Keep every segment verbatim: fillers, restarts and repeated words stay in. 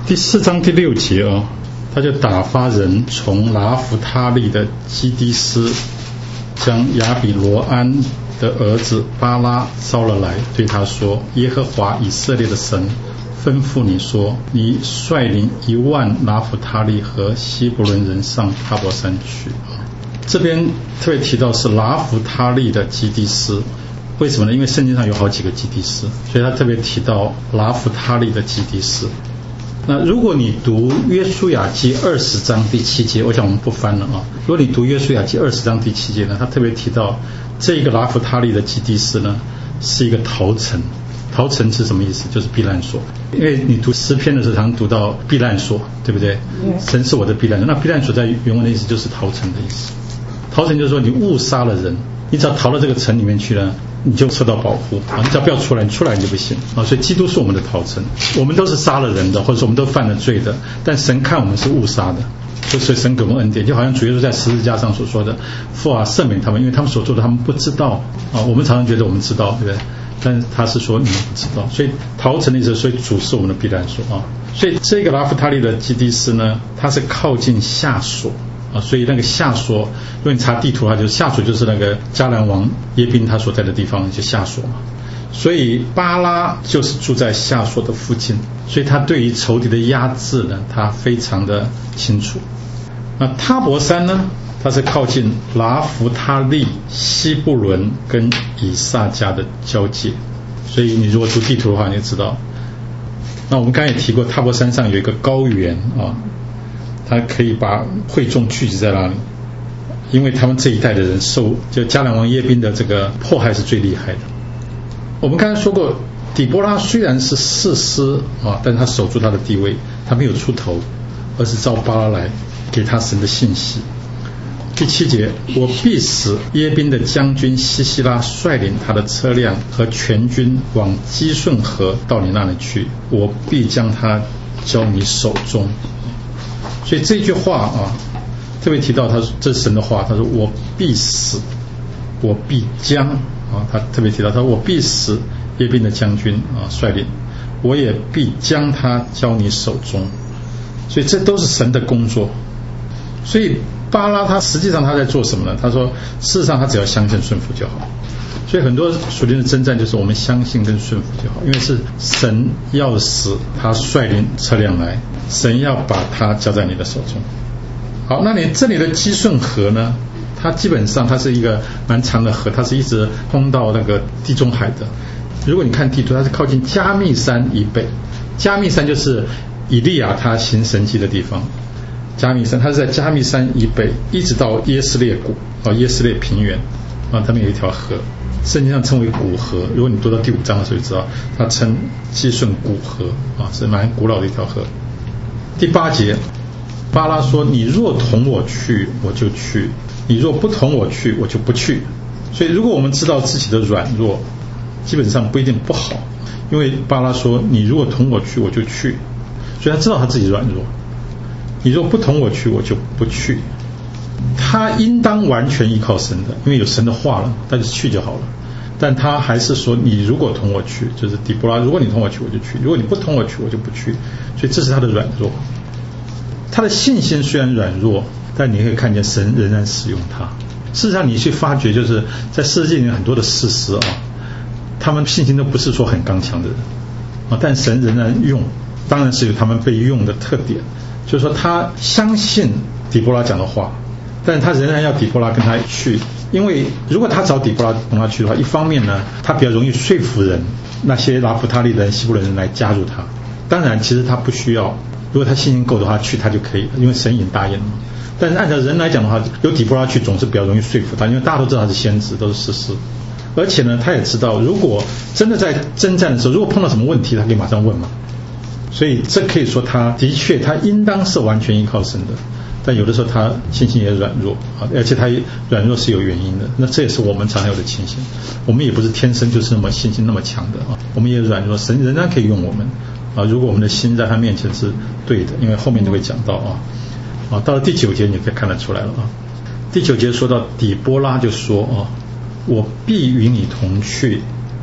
第四章第六节啊，他就打发人从拿弗他利的基低斯，将亚比罗安的儿子巴拉招了来，对他说：耶和华以色列的神吩咐你说，你率领一万拿弗他利和希伯伦人上他伯山去。这边特别提到是拿弗他利的基低斯，为什么呢？因为圣经上有好几个基低斯，所以他特别提到拿弗他利的基低斯。那如果你读约书亚记二十章第七节，我想我们不翻了啊。如果你读约书亚记二十章第七节呢，他特别提到这个拿弗他利的基低斯呢是一个逃城。逃城是什么意思？就是避难所。因为你读诗篇的时候常读到避难所，对不对？神是我的避难所。那避难所在原文的意思就是逃城的意思。逃城就是说你误杀了人，你只要逃到这个城里面去了，你就受到保护啊！你只要不要出来，你出来你就不行啊！所以基督是我们的逃城，我们都是杀了人的，或者说我们都犯了罪的，但神看我们是误杀的，所以神给我们恩典，就好像主耶稣在十字架上所说的：“父啊，赦免他们，因为他们所做的他们不知道啊！”我们常常觉得我们知道，对不对？但是他是说你们不知道，所以逃城的意思，所以主是我们的避难所啊！所以这个拿弗他利的基低斯呢，它是靠近夏所。啊，所以那个夏所，如果你查地图的话，就是夏所就是那个迦南王耶宾他所在的地方，就夏所嘛。所以巴拉就是住在夏所的附近，所以他对于仇敌的压制呢，他非常的清楚。那他伯山呢，它是靠近拿弗他利、西布伦跟以萨迦的交界，所以你如果读地图的话，你就知道。那我们刚才也提过，他伯山上有一个高原啊。他可以把会众聚集在那里，因为他们这一代的人受就迦南王耶宾的这个迫害是最厉害的。我们刚才说过，底波拉虽然是士师啊，但是他守住他的地位，他没有出头，而是召巴拉来给他神的信息。第七节，我必使耶宾的将军西西拉率领他的车辆和全军往基顺河到你那里去，我必将他交你手中。所以这句话啊，特别提到他这是神的话，他说我必使，我必将啊，他特别提到他说我必使耶宾的将军啊率领，我也必将他交你手中。所以这都是神的工作。所以巴拉他实际上他在做什么呢？他说事实上他只要相信顺服就好。所以很多属灵的征战就是我们相信跟顺服就好，因为是神要使他率领车辆来，神要把他交在你的手中。好，那你这里的基顺河呢，它基本上它是一个蛮长的河，它是一直通到那个地中海的。如果你看地图，它是靠近加密山以北，加密山就是以利亚他行神迹的地方。加密山它是在加密山以北一直到耶斯列谷啊，耶斯列平原啊，他们有一条河，圣经上称为古河。如果你读到第五章的时候就知道，它称基顺古河啊，是蛮古老的一条河。第八节，巴拉说：你若同我去，我就去；你若不同我去，我就不去。所以如果我们知道自己的软弱，基本上不一定不好，因为巴拉说：你如果同我去，我就去。所以他知道他自己软弱。你若不同我去，我就不去。他应当完全依靠神的，因为有神的话了，他就去就好了。但他还是说，你如果同我去，就是底波拉，如果你同我去，我就去；如果你不同我去，我就不去。所以这是他的软弱。他的信心虽然软弱，但你可以看见神仍然使用他。事实上，你去发觉，就是在世界里面很多的士师啊，他们信心都不是说很刚强的人啊，但神仍然用，当然是有他们被用的特点。就是说他相信底波拉讲的话，但他仍然要底波拉跟他去，因为如果他找底波拉跟他去的话，一方面呢，他比较容易说服人，那些拿弗他利人、西布伦人来加入他。当然其实他不需要，如果他信心够的话去他就可以了，因为神已经答应了。但是按照人来讲的话，有底波拉去总是比较容易说服他，因为大家都知道他是先知，都是士师。而且呢，他也知道如果真的在征战的时候，如果碰到什么问题，他可以马上问嘛。所以这可以说他的确他应当是完全依靠神的，但有的时候他信心也软弱啊，而且他软弱是有原因的。那这也是我们常有的情形，我们也不是天生就是那么信心那么强的啊，我们也软弱，神仍然可以用我们啊，如果我们的心在他面前是对的，因为后面就会讲到啊啊，到了第九节你可以看得出来了啊。第九节说到底波拉就说啊，我必与你同去，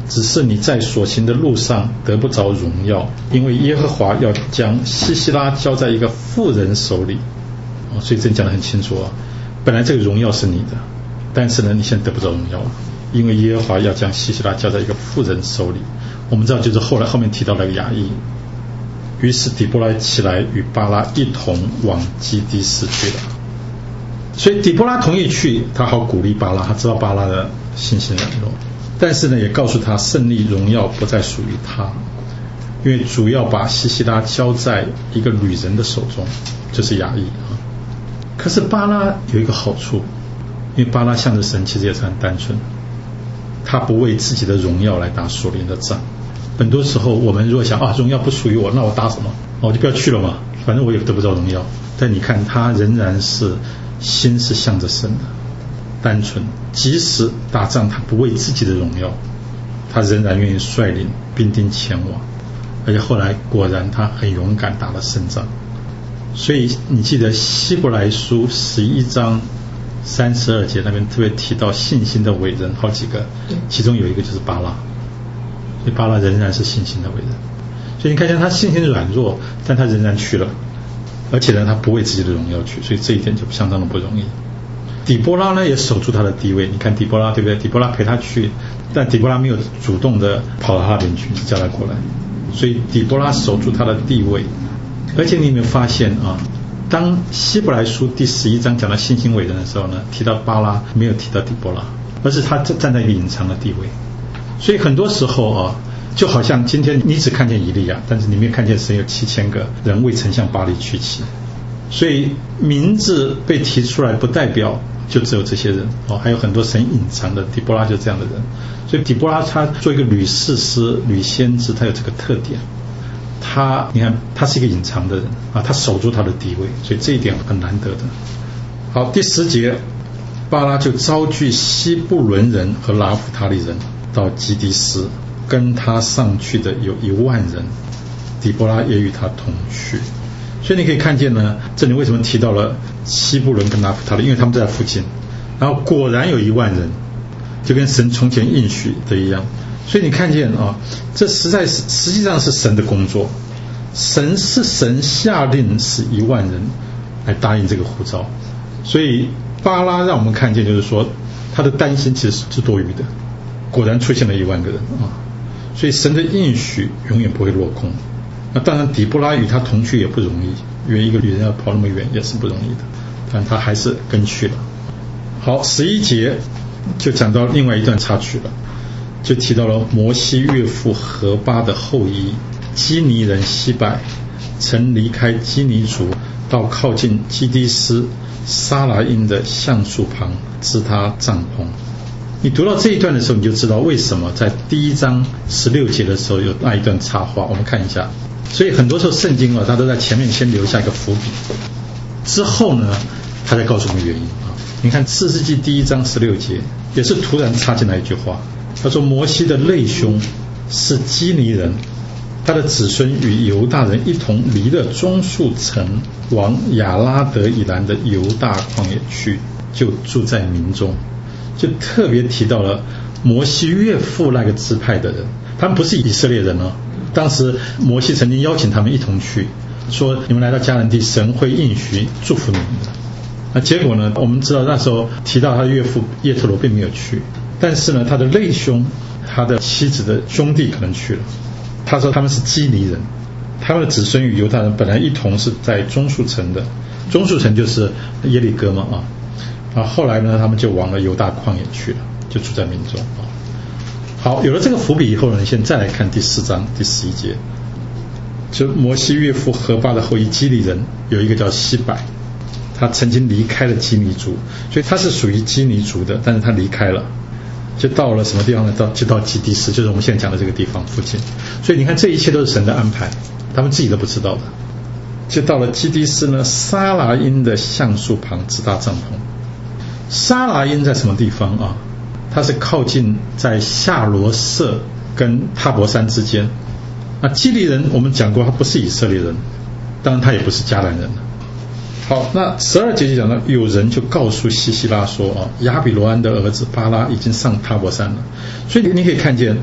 只是你在所行的路上得不着荣耀，因为耶和华要将西西拉交在一个妇人手里。哦，所以这里讲得很清楚啊，本来这个荣耀是你的，但是呢，你现在得不着荣耀了，因为耶和华要将西西拉交在一个妇人手里。我们知道，就是后来后面提到那个雅亿。于是底波拉起来与巴拉一同往基低斯去了。所以底波拉同意去，他好鼓励巴拉，他知道巴拉的信心软弱，但是呢，也告诉他胜利荣耀不再属于他，因为主要把西西拉交在一个女人的手中，就是雅亿啊。可是巴拉有一个好处，因为巴拉向着神其实也是很单纯，他不为自己的荣耀来打属灵的仗。很多时候我们如果想啊，荣耀不属于我，那我打什么？我就不要去了嘛，反正我也得不到荣耀。但你看他仍然是心是向着神的，单纯，即使打仗他不为自己的荣耀，他仍然愿意率领兵丁前往，而且后来果然他很勇敢打了胜仗。所以你记得希伯来书十一章三十二节那边特别提到信心的伟人好几个，其中有一个就是巴拉，所以巴拉仍然是信心的伟人。所以你看见他信心软弱，但他仍然去了，而且呢他不为自己的荣耀去，所以这一点就相当的不容易。底波拉呢也守住他的地位，你看底波拉对不对？底波拉陪他去，但底波拉没有主动的跑到他那边去，叫他过来，所以底波拉守住他的地位。而且你有没有发现啊，当希伯来书第十一章讲到信心伟人的时候呢，提到巴拉没有提到底波拉，而是他站在一个隐藏的地位。所以很多时候啊，就好像今天你只看见以利亚，但是你没有看见神有七千个人未曾向巴黎屈膝。所以名字被提出来不代表就只有这些人哦，还有很多神隐藏的。底波拉就这样的人，所以底波拉他做一个女士师、女先知，他有这个特点。他你看他是一个隐藏的人啊，他守住他的地位，所以这一点很难得的。好，第十节，巴拉就招聚西布伦人和拿弗他利人到基低斯，跟他上去的有一万人，底波拉也与他同去。所以你可以看见呢，这里为什么提到了西布伦跟拿弗他利，因为他们在附近，然后果然有一万人，就跟神从前应许的一样。所以你看见啊，这实在是实际上是神的工作，神是神下令使一万人来答应这个呼召。所以巴拉让我们看见，就是说他的担心其实是多余的，果然出现了一万个人啊。所以神的应许永远不会落空。那当然底波拉与他同去也不容易，因为一个女人要跑那么远也是不容易的，但他还是跟去了。好，十一节就讲到另外一段插曲了，就提到了摩西岳父何巴的后裔基尼人西百，曾离开基尼族，到靠近基低斯沙拉因的橡树旁支他帐篷。你读到这一段的时候，你就知道为什么在第一章十六节的时候有那一段插话，我们看一下。所以很多时候圣经啊，它都在前面先留下一个伏笔，之后呢他再告诉我们原因啊。你看四世纪第一章十六节也是突然插进来一句话，他说摩西的类兄是基尼人，他的子孙与犹大人一同离了棕树城，往亚拉德以南的犹大旷野去，就住在民中。就特别提到了摩西岳父那个支派的人，他们不是以色列人哦。当时摩西曾经邀请他们一同去，说你们来到迦南地，神会应许祝福你们的。那结果呢，我们知道那时候提到他的岳父叶特罗并没有去，但是呢他的类兄，他的妻子的兄弟可能去了。他说他们是基尼人，他们的子孙与犹大人本来一同是在棕树城的，棕树城就是耶利哥嘛啊。啊，后来呢他们就往了犹大旷野去了，就住在民中啊。好，有了这个伏笔以后呢，现在再来看第四章第十一节，就摩西岳父何巴的后裔基尼人有一个叫西百，他曾经离开了基尼族，所以他是属于基尼族的，但是他离开了，就到了什么地方呢？到就到基低斯，就是我们现在讲的这个地方附近。所以你看这一切都是神的安排，他们自己都不知道的。就到了基低斯呢，沙拉因的橡树旁支搭帐篷。沙拉因在什么地方啊？它是靠近在夏罗舍跟塔伯山之间。那基利人我们讲过，他不是以色列人，当然他也不是迦南人。好，那十二节就讲到，有人就告诉西西拉说啊，亚比罗安的儿子巴拉已经上塔伯山了。所以你可以看见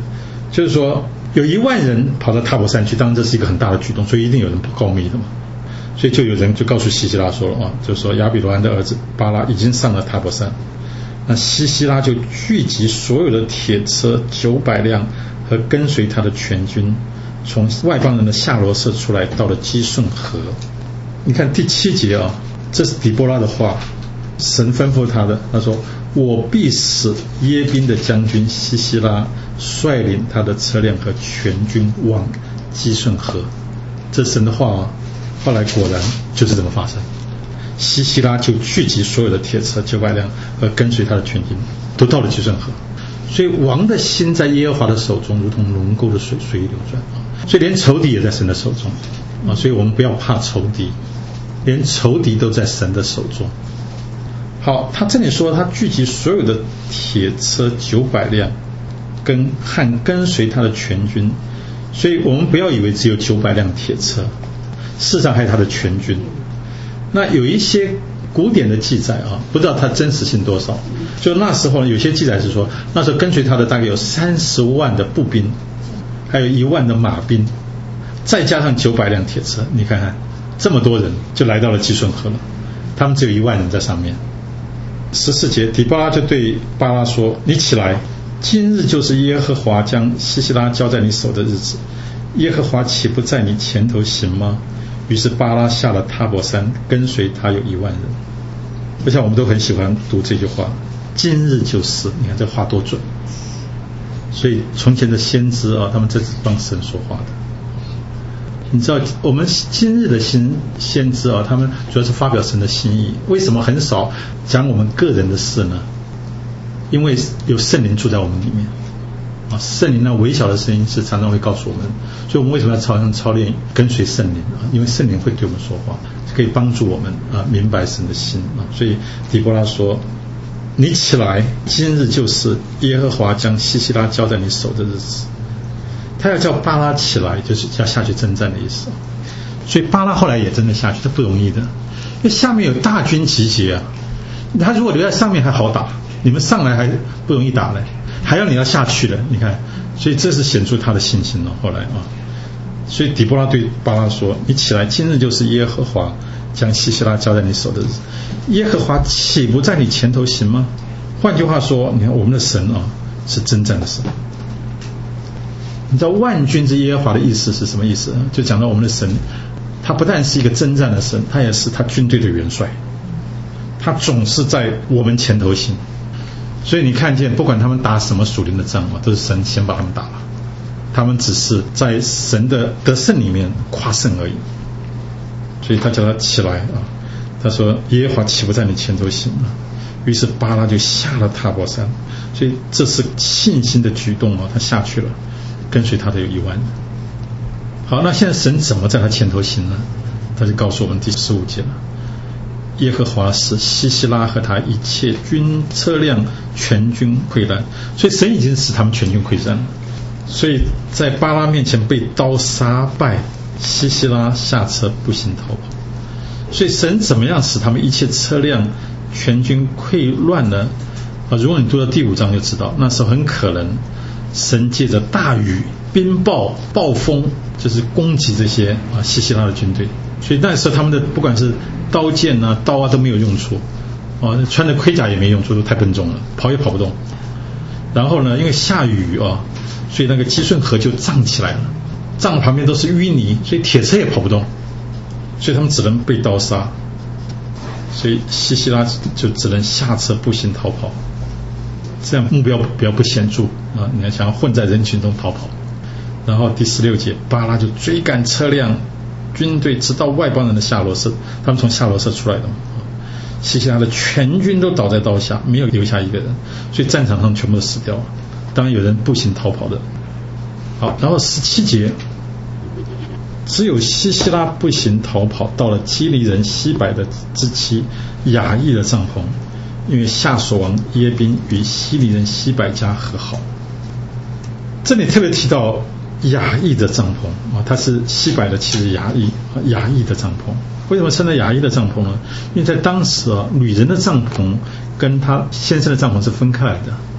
就是说有一万人跑到塔伯山去，当然这是一个很大的举动，所以一定有人告密的嘛。所以就有人就告诉西西拉说了啊，就是说亚比罗安的儿子巴拉已经上了塔伯山。那西西拉就聚集所有的铁车九百辆和跟随他的全军，从外邦人的夏罗舍出来，到了基顺河。你看第七节啊，这是底波拉的话，神吩咐他的，他说我必使耶宾的将军西西拉率领他的车辆和全军往基顺河。这神的话啊，后来果然就是这么发生。西西拉就聚集所有的铁车九百辆和跟随他的全军，都到了基顺河。所以王的心在耶和华的手中，如同龙沟的水随意流转啊。所以连仇敌也在神的手中啊。所以我们不要怕仇敌，连仇敌都在神的手中。好，他这里说他聚集所有的铁车九百辆，跟和跟随他的全军。所以我们不要以为只有九百辆铁车，事实上还有他的全军。那有一些古典的记载啊，不知道它真实性多少。就那时候有些记载是说，那时候跟随他的大概有三十万的步兵，还有一万的马兵，再加上九百辆铁车。你看看这么多人就来到了基顺河了，他们只有一万人在上面。十四节，底波拉就对巴拉说：你起来，今日就是耶和华将西西拉交在你手的日子，耶和华岂不在你前头行吗？于是巴拉下了塔伯山，跟随他有一万人。我想我们都很喜欢读这句话，今日就是，你看这话多准。所以从前的先知啊，他们这是帮神说话的。你知道我们今日的先先知啊，他们主要是发表神的心意。为什么很少讲我们个人的事呢？因为有圣灵住在我们里面啊，圣灵那微小的声音是常常会告诉我们，所以我们为什么要操操练跟随圣灵啊？因为圣灵会对我们说话，可以帮助我们啊明白神的心啊。所以底波拉说：你起来，今日就是耶和华将西西拉交在你手的日子。他要叫巴拉起来，就是要下去征战的意思。所以巴拉后来也真的下去，这不容易的，因为下面有大军集结啊。他如果留在上面还好打，你们上来还不容易打嘞，还要你要下去了。你看，所以这是显出他的信心了。后来啊，所以底波拉对巴拉说：你起来，今日就是耶和华将西西拉交在你手的日子，耶和华岂不在你前头行吗？换句话说，你看我们的神啊是征战的神。你知道万军之耶和华的意思是什么意思？就讲到我们的神，他不但是一个征战的神，他也是他军队的元帅，他总是在我们前头行。所以你看见不管他们打什么属灵的仗啊，都是神先把他们打了，他们只是在神的得胜里面夸胜而已。所以他叫他起来啊，他说耶和华岂不在你前头行吗？于是巴拉就下了塔伯山。所以这是信心的举动啊，他下去了，跟随他的有一万人。好，那现在神怎么在他前头行呢？他就告诉我们第十五节了：耶和华使西西拉和他一切军车辆全军溃烂。所以神已经使他们全军溃散了。所以在巴拉面前被刀杀败，西西拉下车步行逃跑。所以神怎么样使他们一切车辆全军溃乱呢？啊，如果你读到第五章就知道，那时候很可能神借着大雨、冰雹、暴风，就是攻击这些啊西西拉的军队。所以那时候他们的不管是刀剑啊、刀啊都没有用处，啊，穿的盔甲也没用处，都太笨重了，跑也跑不动。然后呢，因为下雨啊，所以那个基顺河就涨起来了，涨旁边都是淤泥，所以铁车也跑不动，所以他们只能被刀杀。所以西西拉就只能下车步行逃跑，这样目标比较不显著啊！你要想要混在人群中逃跑。然后第十六节，巴拉就追赶车辆、军队，直到外邦人的夏罗舍，他们从夏罗舍出来的嘛。西西拉的全军都倒在刀下，没有留下一个人，所以战场上全部都死掉了。当然有人步行逃跑的。好，然后十七节，只有西西拉步行逃跑，到了基利人西百的之妻雅意的帐篷，因为夏所王耶宾与西利人西百家和好。这里特别提到雅意的帐篷啊，他是西百的妻子雅意，雅意的帐篷。为什么称为雅意的帐篷呢？因为在当时啊，女人的帐篷跟她先生的帐篷是分开来的。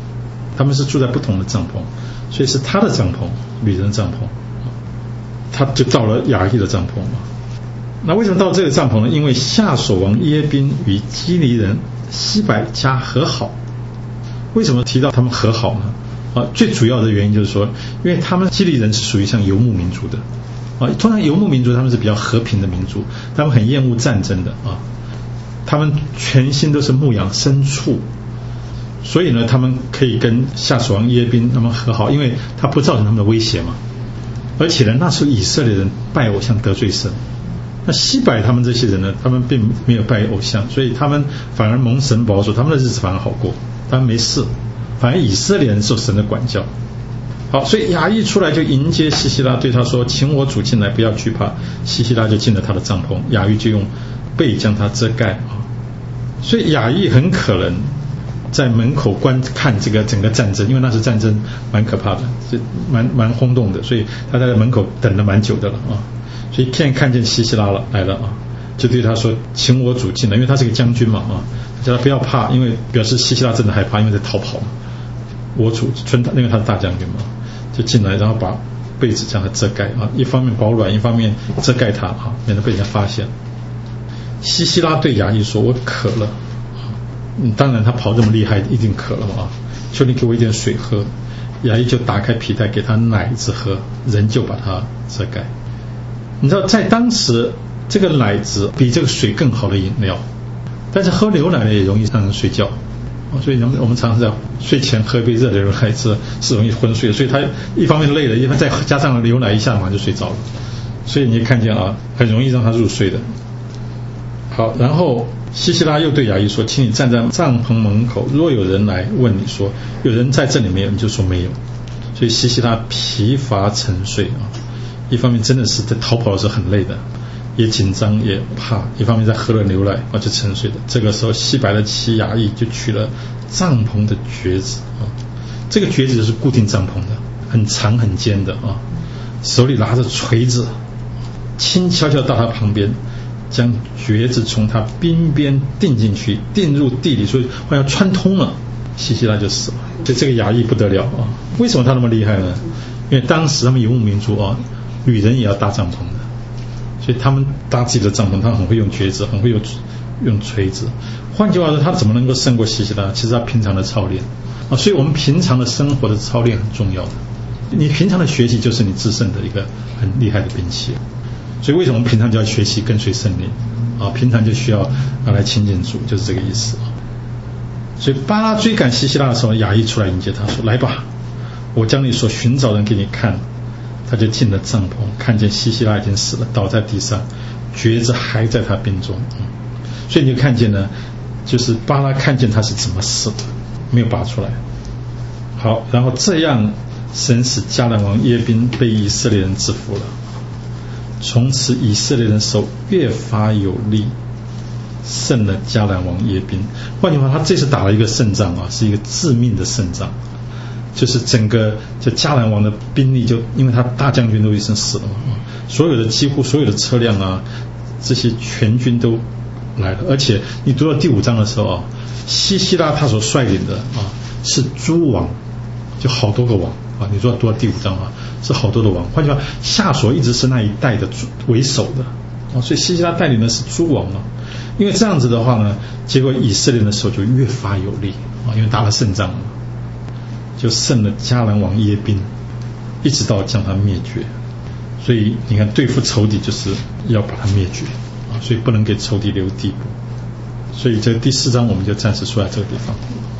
他们是住在不同的帐篷，所以是他的帐篷，旅人帐篷，他就到了亚裔的帐篷了。那为什么到这个帐篷呢？因为夏所王耶宾与基尼人西百加和好。为什么提到他们和好呢？啊，最主要的原因就是说，因为他们基尼人是属于像游牧民族的啊，通常游牧民族他们是比较和平的民族，他们很厌恶战争的啊，他们全心都是牧养牲畜，所以呢，他们可以跟夏所王耶宾他们和好，因为他不造成他们的威胁嘛。而且呢，那时候以色列人拜偶像得罪神，那西百他们这些人呢，他们并没有拜偶像，所以他们反而蒙神保守，他们的日子反而好过，他们没事，反而以色列人受神的管教。好，所以亚裔出来就迎接西西拉，对他说：“请我主进来，不要惧怕。”西西拉就进了他的帐篷，亚裔就用被将他遮盖啊。所以亚裔很可能在门口观看这个整个战争，因为那时战争蛮可怕的，是蛮蛮轰动的，所以他在门口等了蛮久的了啊。所以现在看见西西拉了来了啊，就对他说：“请我主进来。”因为他是个将军嘛啊，叫他不要怕，因为表示西西拉真的害怕，因为在逃跑嘛。我主村，因为他是大将军嘛，就进来，然后把被子将他遮盖啊，一方面保暖，一方面遮盖他啊，免得被人家发现。西西拉对亚裔说：“我渴了。”嗯，当然他跑这么厉害，一定渴了啊！求你给我一点水喝。亚裔就打开皮带给他奶子喝，人就把他遮盖。你知道，在当时这个奶子比这个水更好的饮料，但是喝牛奶呢也容易让人睡觉，所以我们常常在睡前喝一杯热的牛奶是是容易昏睡的。所以他一方面累了，一方面再加上牛奶，一下马上就睡着了。所以你看见啊，很容易让他入睡的。好，然后西西拉又对亚裔说：“请你站在帐篷门口，若有人来问你说有人在这里没有，你就说没有。”所以西西拉疲乏沉睡啊，一方面真的是在逃跑的时候很累的，也紧张也怕，一方面在喝了牛奶啊就沉睡的。这个时候西百的妻亚裔就取了帐篷的橛子啊，这个橛子就是固定帐篷的，很长很尖的啊，手里拿着锤子，轻悄悄到他旁边，将橛子从他鬓边钉进去，钉入地里，所以快要穿通了，西西拉就死了。所以这个亚裔不得了啊！为什么他那么厉害呢？因为当时他们游牧民族啊，女人也要搭帐篷的，所以他们搭自己的帐篷，他很会用橛子，很会用用锤子。换句话说，他怎么能够胜过西西拉？其实他平常的操练啊，所以我们平常的生活的操练很重要的。你平常的学习就是你自身的一个很厉害的兵器。所以为什么我们平常就要学习跟随圣灵啊？平常就需要来亲近主，就是这个意思啊。所以巴拉追赶西西拉的时候，亚裔出来迎接他说：“来吧，我将你所寻找人给你看。”他就进了帐篷，看见西西拉已经死了，倒在地上，橛子还在他鬓中。嗯，所以你就看见呢，就是巴拉看见他是怎么死的，没有拔出来。好，然后这样，神使迦南王耶宾被以色列人制服了。从此以色列人手越发有力，胜了迦南王耶宾。换句话，他这次打了一个胜仗啊，是一个致命的胜仗，就是整个就迦南王的兵力就因为他大将军都已经死了嘛，所有的几乎所有的车辆啊，这些全军都来了。而且你读到第五章的时候啊，西西拉他所率领的啊是诸王，就好多个王啊，你说读到第五章啊，是好多的王。换句话，夏所一直是那一代的为首的啊，所以西西拉带领的是诸王啊。因为这样子的话呢，结果以色列的手就越发有力啊，因为打了胜仗了，就胜了迦南王耶宾，一直到将他灭绝。所以你看，对付仇敌就是要把他灭绝啊，所以不能给仇敌留地步。所以这第四章我们就暂时说在这个地方。